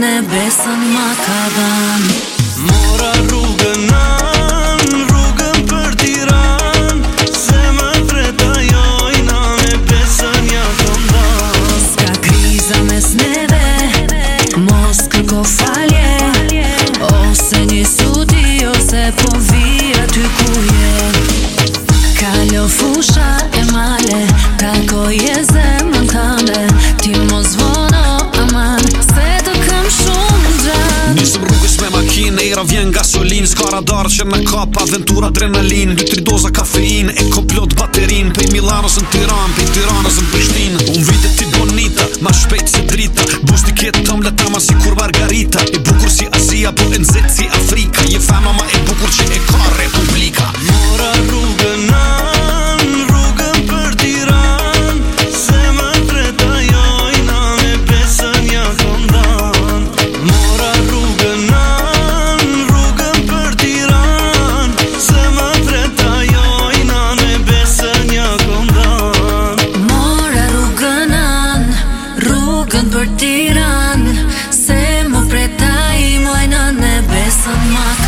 e besën ma ka dhan. Mora rrugën rrugën për Tiran, se më freta jojna me besën ja kom dhan. Ska kriza mes neve, mos kërko falje, ose një sudi ose po vija ty ku je. Kalo fusha e male, takoj e zemën tande, ti mos vono aman, se të këm shumë gjatë. Nisëm rrugës me makinë, era vjen gasolin, s'ka radar që me kap aventura adrenalin, 2-3 doza kafein e komplot baterin, pej Milanos në Tiran, pej Tiranës në Prishtin. Unë vite ti bonita, ma shpejt se drita, busti ketë tëm letama si kur Margarita, e bukur si Azia, po e nxet si Afrika, je fema ma e bukur që e ka Republika. Mora rrugën rrugën për Tiran, se më freta jojna me besën ja kom dhan. Mora rrugën rrugën për Tiran, se më freta jojna me besën ja kom dhan. Mora rrugën për Tiran, se më preta i mojna ne besën ma